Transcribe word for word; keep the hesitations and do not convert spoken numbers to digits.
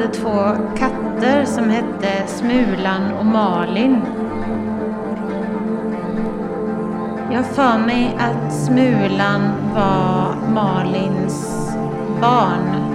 två katter som hette Smulan och Malin. Jag har för mig att Smulan var Malins barn.